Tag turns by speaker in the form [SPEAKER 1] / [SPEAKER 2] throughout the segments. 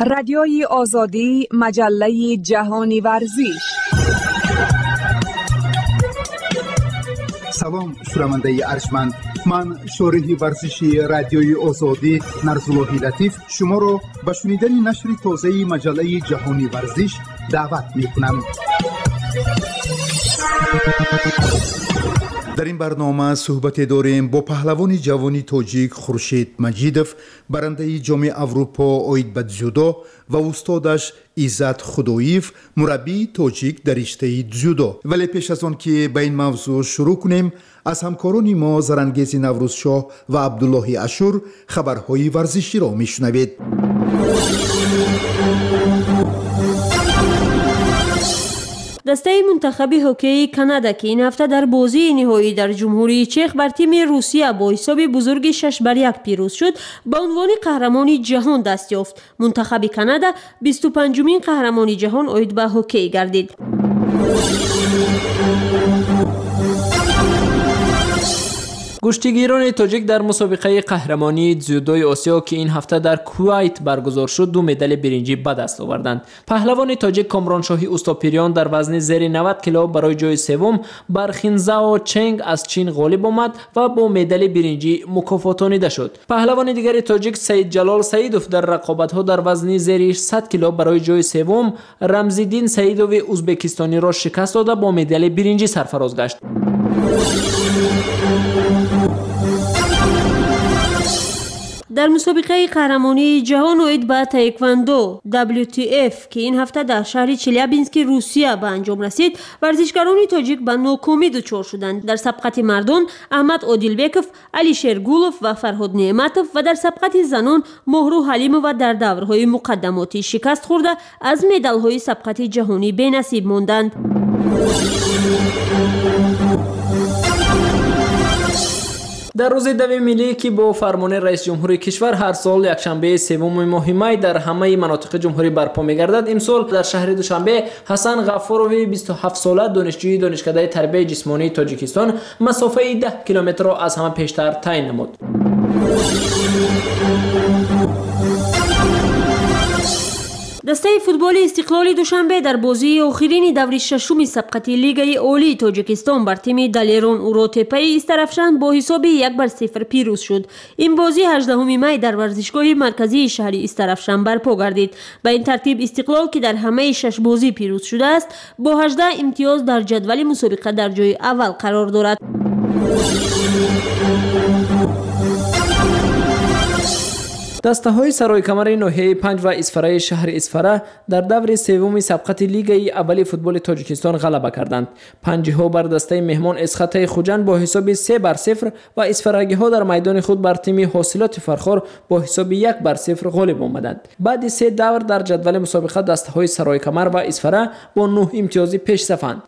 [SPEAKER 1] رادیوی آزادی، مجله جهانی ورزش.
[SPEAKER 2] سلام شنونده ارجمند، من شارح ورزشی رادیوی آزادی نرزاللهی لطیف شما را به شنیدن نشر تازه مجله جهانی ورزش دعوت می‌کنم. در این برنامه صحبت داریم با پهلوان جوانی تاجیک خورشید مجیدوف، برنده جام اروپا اوید به дзیودو، و استادش عزت خداییف، مربی تاجیک در رشته дзیودو. ولی پیش از آن که به این موضوع شروع کنیم، از همکاران ما زرنگیز نوروزشاه و عبدالله اشور خبرهای ورزشی را میشنوید.
[SPEAKER 3] دسته منتخب هوکی کانادا که این هفته در بازی نهایی در جمهوری چک بر تیم روسیه با حساب بزرگ 6-1 پیروز شد، به عنوان قهرمان جهان دست یافت. منتخب کانادا 25مین قهرمان جهان اوید به هوکی گردید.
[SPEAKER 4] کشتیگیران تاجیک در مسابقه قهرمانی дзیودوی آسیا که این هفته در کویت برگزار شد 2 مدال برنجی به دست آوردند. پهلوان تاجیک کامرانشاهی اوستاپیریان در وزن زیر 90 کیلو برای جای سوم بر خینزاو چنگ از چین غالب آمد و با مدال برنجی مکافاتانیده شد. پهلوان دیگر تاجیک سید جلال سیدوف در رقابت‌ها در وزن زیر 100 کیلو برای جای سوم رمزیدین سیدوف ازبکستانی را شکست داده با مدال برنجی سرفراز گشت.
[SPEAKER 3] در مسابقه قهرمانی جهان اوید به تایکواندو WTF که این هفته در شهر چلیابینسک روسیه به انجام رسید، ورزشکاران تاجیک به ناکامی دچار شدند. در سبقت مردان احمد عادلبکوف، علی شرگولوف و فرهاد نعمتوف و در سبقت زنان مهرو حلیمووا در دورهای مقدماتی شکست خورده از مدال‌های سبقت جهانی بی‌نصیب ماندند.
[SPEAKER 4] در روز دوی ملی که با فرمان رئیس جمهور کشور هر سال یکشنبه سوم ماه می در همه مناطق جمهوری برپا می‌گردد، امسال در شهر دوشنبه حسن غفاروی 27 ساله دانشجوی دانشکده تربیت جسمانی تاجیکستان مسافه 10 کیلومتر را از همه پیشتر تعیین نمود.
[SPEAKER 3] دسته فوتبال استقلال دوشنبه در بازی آخرین دور ششم سبقت لیگ عالی تاجیکستان بر تیم دلیران اوروتپی استرافشان با حساب 1-0 پیروز شد. این بازی 18 می در ورزشگاه مرکزی شهر استرافشان برپا گردید. به این ترتیب استقلال که در همه 6 بازی پیروز شده است با 18 امتیاز در جدول مسابقه در جای اول قرار دارد.
[SPEAKER 4] دسته های سرای کمر ناحیه 5 و اسفره شهر اسفره در دور سوم سبقت لیگ اول فوتبال تاجیکستان غلبه کردند. پنجی ها بر دسته مهمان اسخطه خوجند با حساب 3-0 و اسفرگی ها در میدان خود بر تیم حاصلات فرخار با حساب 1-0 غالب آمدند. بعد 3 دور در جدول مسابقه دسته های سرای کمر و اسفره با 9 امتیاز پیش صفند.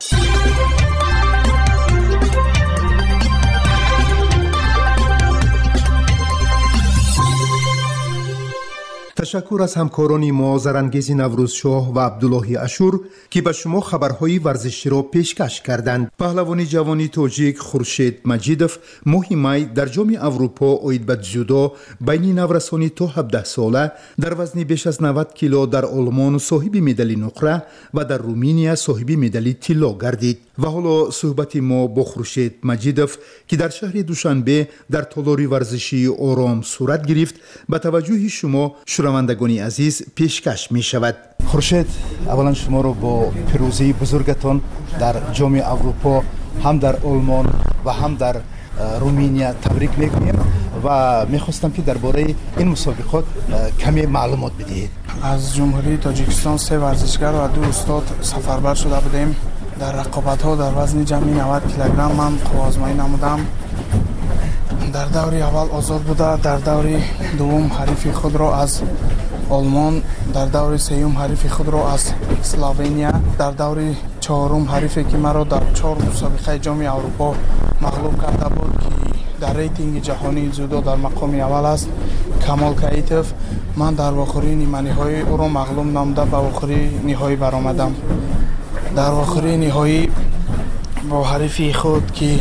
[SPEAKER 2] تشکر از همکاران ما زرنگیز نوروزشاه و عبدالله اشور که به شما خبرهای ورزشی را پیشکش کردند. پهلوان جوانی تاجیک خورشید مجیدوف ماه می در جام اروپا اوید به дзیودو بین نورسانی تا 17 ساله در وزن بیش از 90 کیلو در آلمان صاحب مدال نقره و در رومانیا صاحب مدال طلا گردید. و حالا صحبت ما با خورشید مجیدوف که در شهر دوشنبه در تالار ورزشی آرام صورت گرفت به توجه شما شنوندگان عزیز پیشکش می شود. خورشید، اولا شما رو با پیروزی بزرگتان در جام اروپا هم در آلمان و هم در رومانیا تبریک میگویم و میخواستم که درباره این مسابقات کمی معلومات بدهید.
[SPEAKER 5] از جمهوری تاجیکستان 3 ورزشگر و 2 استاد سفربر شده بودیم. در رقابت‌ها در وزن جمعی 90 کیلوگرم من آزمایی نمودم. در دوری اول آزاد بوده، در دوری دوم حریف خود را از آلمان، در دوری سوم حریف خود را از اسلوونیا، در دوری چهارم حریفی که مرا در 4 مسابقه جام اروپا مغلوب کرده بود که در ریتینگ جهانی جودو در مقام اول است، کمال کایتوف. من در آخرین نیمه نهایی او را مغلوب نموده به آخرین نهایی برآمدم. در آخرین نهایی با حریفی خود که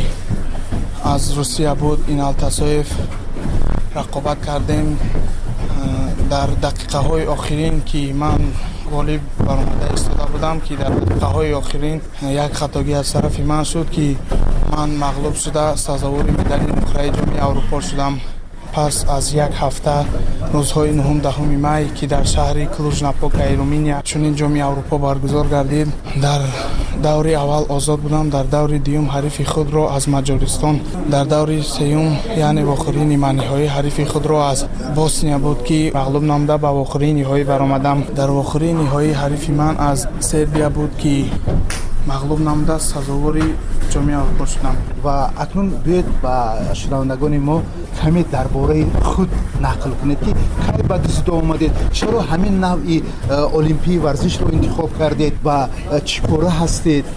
[SPEAKER 5] از روسیه بود اینال تاسویف رقابت کردیم. дар дақиқаҳои охирин ки ман غالب برآمده ایستاده بودم که در دقیقه‌های آخرین یک خطاگی از طرف من شد که من مغلوب شده سزاوار مدال نقره جام اروپا شدم. پس از یک هفته روزهای 9 10 می که در شهر کلوژ ناپوکا رومانیا چنین جام اروپا برگزار گردید، در دور اول آزاد بودم، در دور دوم حریف خود را از مجارستان، در دور سوم یعنی آخرین نیمه نهایی حریف خود را از بوسنیا بود که مغلوب نموده به آخرین نهایی برآمدم. در آخرین نهایی حریف من از سربیا بود که مغلوب نموده سزاوار جام اروپا شدم.
[SPEAKER 2] و اکنون بیاید با شنوندگان ما کمی درباره خود نقل کنید که کی به دست آمدید، چرا همین نوعی المپی ورزش رو انتخاب کردید و چیکاره هستید؟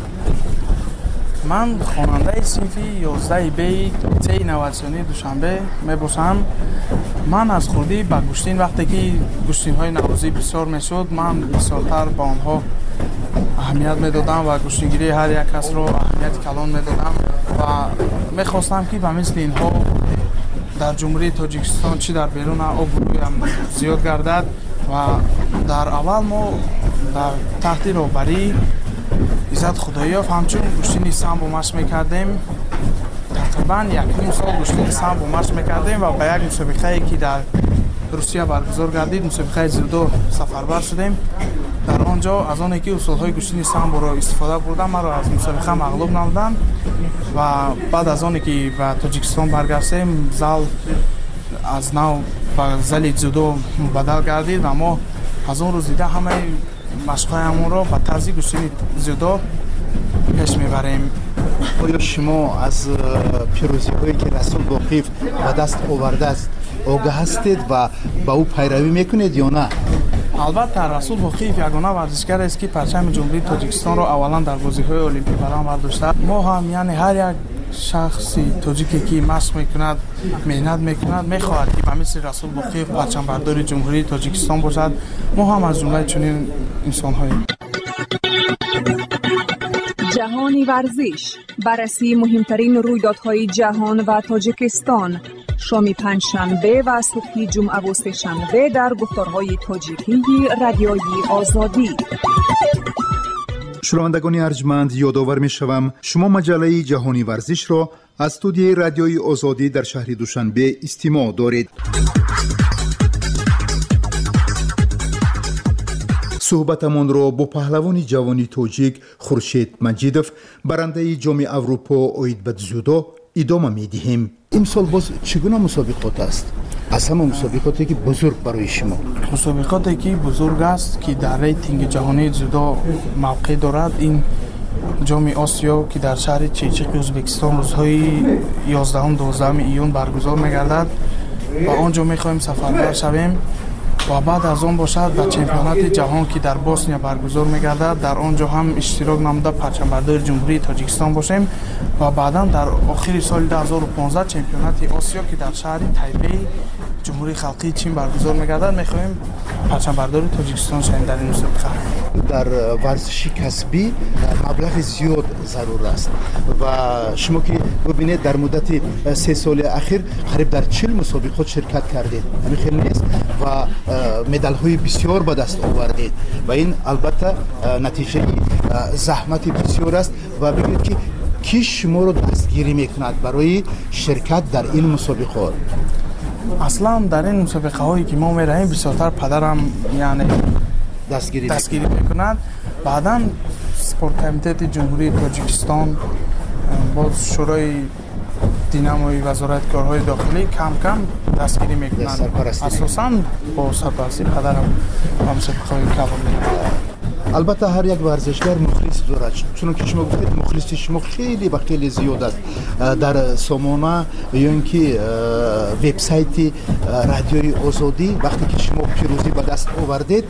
[SPEAKER 5] من خواننده صنف 11 بی تی نواتسیونی دوشنبه میباشم. من از خودی با گوشتین وقتی که گوشتین های نوازی بسیار میشد، من بسیارتر با آنها اهمیت میدادم و گوشتینگیری هر یک کس رو اهمیت کلان میدادم و میخواستم که به مثل اینها در جمهوری تاجیکستان چی در بیرون آبروی هم زیاد گردد. و در اول ما در تحت رهبری عزت خداییاف همچون گوشتین سامبو مشق میکردیم. تقریبا 1.5 سال گوشتین سامبو مشق میکردیم و به یک مسابقه که در روسیه برگزار گردید، مسابقه زودو سفربر شدیم. در آنجا از آنی که اصولهای گوشتین سامبو را استفاده بردم، مرا از مسابقه مغلوب نمودند و بعد از آنی که به تاجیکستان برگشتیم زال از نو به زل زودو بدل گردید و ما از اون روز دیده همه مشق‌هایمون را به طرز گوشتین زودو پیش میبریم.
[SPEAKER 2] آیا شما از پیروزی هایی که رسول باقیف به دست آورده است آگاه هستید و به او پیروی میکنید یا نه؟
[SPEAKER 5] البته رسول باقیف یگانه ورزشگر است که پرچم جمهوری تاجیکستان را اولا در بازی‌های المپیک برآورد برداشته. ما هم یعنی هر یک شخصی تاجیکی که مشق میکند، مهنت میکند، میخواهد که به مثل رسول باقیف پرچم بردار جمهوری تاجیکستان باشد. ما هم از جمله چنین انسان‌هاییم.
[SPEAKER 1] جهانی ورزش، بررسی مهمترین رویدادهای جهان و تاجیکستان، شام پنجشنبه و صبح جمعه و سه‌شنبه در گفتارهای تاجیکی رادیوی آزادی.
[SPEAKER 2] شنوندگان ارجمند، یادآور می‌شوم شما مجله جهانی ورزش را از استودیوی رادیوی آزادی در شهر دوشنبه استماع دارید. صحبتمان را با پهلوان جوانی تاجیک خورشید مجیدوف برنده جام اروپا اوید به زودو ادامه می‌دهیم. امسال باز چگونه مسابقات است؟ از همه مسابقاتی که بزرگ برای شما،
[SPEAKER 5] مسابقاتی که بزرگ است که در ریتینگ جهانی زودو موقع دارد، این جام آسیا که در شهر چیچیق ازبکستان روزهای 11 12 ایون برگزار می‌گردد و آنجا می‌خواهیم سفربر شویم و بعد از آن باشد به چمپیونات جهان که در بوسنیا برگزار می‌گردد، در آنجا هم اشتراک نموده پرچم بردار جمهوری تاجیکستان باشیم و بعدا در آخر سال 2015 چمپیونات آسیا که در شهر تایپی جمهوری خلقی چین برگزار می‌گردد می‌خواهیم پرچم بردار تاجیکستان شویم. در این مسابقه
[SPEAKER 2] در ورزش کسبی مبلغ زیاد ضرور است و شما که ببینید در مدت 3 سال اخیر قریب در 40 مسابقات شرکت کردید، همین خیلی نیست و مدال های بسیار به دست آوردید و این البته نتیجه زحمت بسیار است و ببینید که کی شما رو دستگیری میکند برای شرکت در این مسابقات؟
[SPEAKER 5] اصلا در این مسابقه هایی که ما میریم بسیارتر پدرم یعنی دستگیری میکند. بعدا سپورت کمیته جمهوری تاجیکستان با شورای دیناموی وزارت کارهای داخلی کم کم دستگیری میکنند. اساساً با سرپرستی پدرم با مسابقه های کباب میکنند.
[SPEAKER 2] البته هر یک ورزشگر مخلص دارد، چون که شما گفتید مخلصی شما خیلی و خیلی زیاد است. در سامانه یا اینکه وبسایت رادیوی آزادی وقتی که شما پیروزی به دست آوردید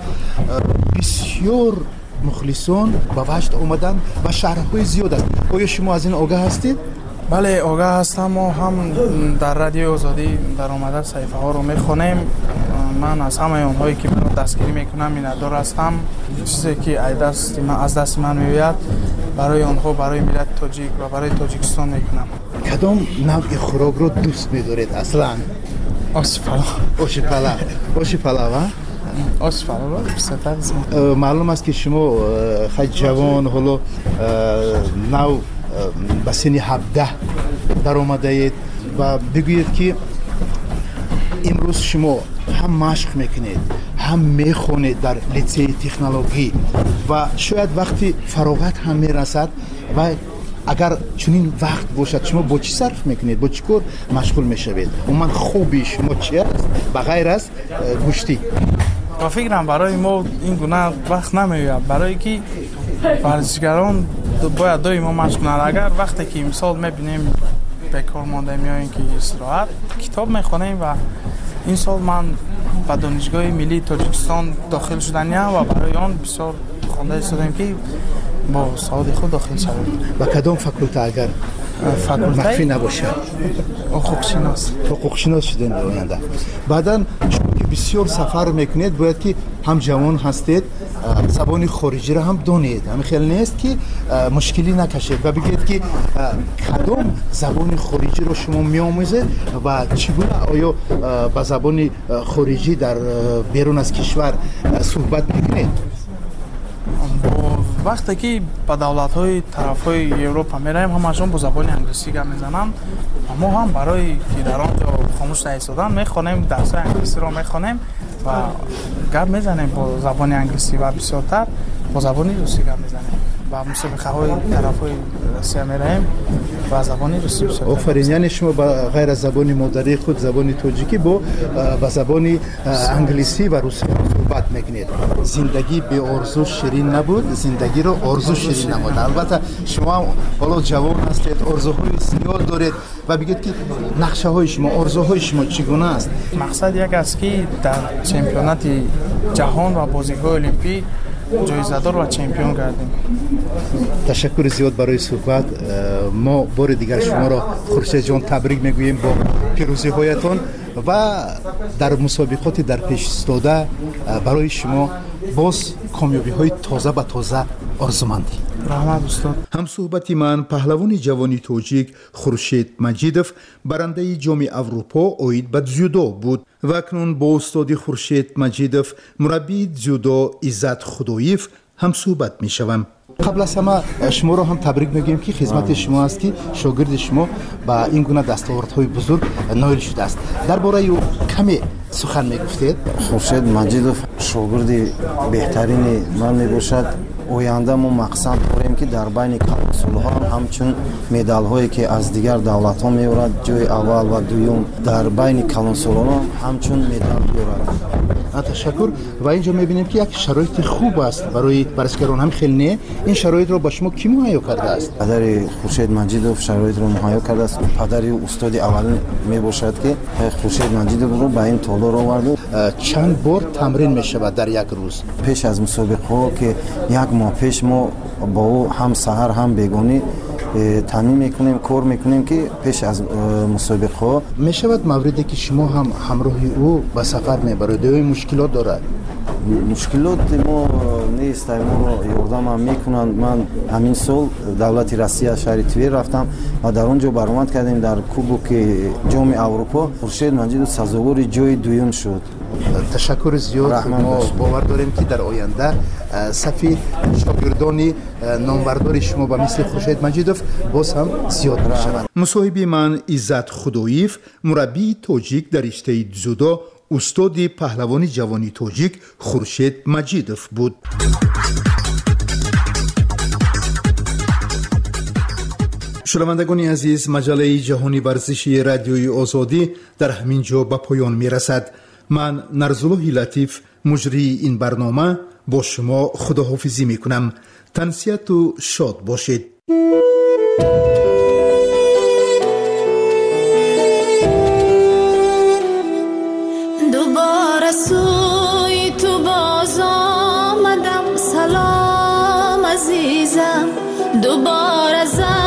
[SPEAKER 2] بسیار مخلصان به وجد آمدن و شهرهای زیاد است. آیا شما از این آگاه هستید؟
[SPEAKER 5] بله آگاه هستم. ما هم در رادیو آزادی در آمده صحیفه ها رو میخونیم. من از همه اونهایی که من دستگیری میکنم میندار هستم. چیزی که از دست من میوید برای آنها، برای ملت تاجیک و برای تاجیکستان میکنم.
[SPEAKER 2] کدام نوع خوراک رو دوست میدارید اصلا؟ آش پلاو
[SPEAKER 5] آش پلاو بسیار
[SPEAKER 2] معلوم است که شما خیلی جوان حالا نو به سن 17 در آمده اید و بگویید که امروز شما هم مشق میکنید هم میخونید در لیسه تکنولوژی و شاید وقتی فراغت هم میرسد و اگر چنین وقت باشد شما با چی صرف میکنید با چی کار مشغول میشوید عموما خوبی شما چی است بغیر از گوشتی
[SPEAKER 5] با فکرم برای ما این گونه وقت نمیاد برای که ورزشگران باید دوی ما مشغول کنند اگر وقتی که مثال میبینیم به کار مانده میاییم که استراحت کتاب میخونیم و این سال من به دانشگاه ملی تاجیکستان داخل شدم و برای آن بسیار خوانده استادیم که با سعادت خود داخل شدیم.
[SPEAKER 2] و کدام فاکولته اگر مخفی نباشه؟ حقوق شناس شدین در آینده. بعداً شما که بسیار سفر میکنید باید که هم جوان هستید زبان خارجی را هم دانید. همین خیلی نیست که مشکلی نکشید و بگید که کدام زبان خارجی رو شما میآموزید و چگونه آیا با زبان خارجی در بیرون از کشور صحبت میکنید؟
[SPEAKER 5] وقتی که با دولت‌های طرف‌های اروپا می‌ریم همشون با زبان انگلیسی گپ می‌زنن ما هم برای که در آنجا خاموش ایستادن می‌خوانیم درس‌های انگلیسی رو می‌خوانیم و گپ می‌زنیم با زبان انگلیسی و بسیارتر با زبان روسی گپ می‌زنیم و مسابقه‌های طرف‌های روسیه می‌ریم و زبان روسی بسیار
[SPEAKER 2] آفرین یعنی شما با غیر از زبان مادری خود زبان تاجیکی با زبان انگلیسی و روسی صحبت می‌کنید. زندگی به آرزو شیرین نبود زندگی رو آرزو شیرین نمود. البته شما حالا جوان هستید آرزوهای زیاد دارید و بگید که نقشه‌های شما آرزوهای شما چگونه است؟
[SPEAKER 5] مقصد یک است که در چمپیونات جهان و بازی‌های المپیک جایزه‌دار و چمپیون گردیم.
[SPEAKER 2] تشکر زیاد برای صحبت. ما بار دیگر شما را خورشید جان تبریک میگوییم با پیروزی هایتان و در مسابقات در پیش استاده برای شما باز کامیابی های تازه به تازه آرزومندی.
[SPEAKER 5] رحمت استاد.
[SPEAKER 2] هم صحبتی من پهلوان جوانی تاجیک خورشید مجیدوف برنده جام اروپا اوید به дзюдо بود و اکنون با استاد خورشید مجیدوف مربی дзюдо عزت خداییف هم صحبت می شوم. قبل از همه شما را هم تبریک میگیم که خدمت شما است که شاگرد شما با این گونه دستاوردهای بزرگ نایل شده است. درباره او کمی سخن میگفتید؟
[SPEAKER 6] خورشید مجیدوف شاگرد بهترین من میباشد. آینده ما مقصد داریم که در بین کلانسال‌ها همچون مدال هایی که از دیگر دولت ها میورد جای اول و دوم در بین کلانسال‌ها همچون مدال بیورد.
[SPEAKER 2] تشکر. و اینجا میبینیم که یک شرایط خوب است برای ورزشکاران هم خیلی نه این شرایط رو با شما کی مهیا کرده است؟
[SPEAKER 6] پدر خورشید مجیدوف شرایط رو مهیا کرده است. پدر استاد اول میباشد که خورشید مجیدوف رو به این تالار آورد.
[SPEAKER 2] چند بار تمرین میشود در یک روز؟
[SPEAKER 6] پیش از مسابقه ها که یک ماه پیش ما با او هم سحر هم بیگانی تامین میکنیم کار میکنیم که پیش از مسابقه ها
[SPEAKER 2] میشود موردی که شما هم همراه او به سفر میبرید و مشکلات دارد؟
[SPEAKER 6] مشکلات ما نیست ما رو یاردم هم میکنند. من همین سال دولت روسیه شهر تویر رفتم و در اونجا برآمد کردیم در کوبک جام اروپا خورشید مجیدوف سزاوار جای دوم شد.
[SPEAKER 2] تشکر زیاد. ما باور داریم که در آینده صف شاگردان نامبردار شما با مثل خورشید مجیدوف باز هم زیاد میشوند. مصاحبه من عزت خداییف مربی تاجیک در رشته дзюдо استاد پهلوان جوانی تاجیک خورشید مجیدوف بود. شنوندگان عزیز مجله جهانی ورزشی رادیوی آزادی در همین جا به پایان می رسد. من نرزالله لطیف مجری این برنامه با شما خداحافظی می کنم. تنسیت و شاد باشید.
[SPEAKER 7] دوباره سوی تو باز آمدم سلام عزیزم دوباره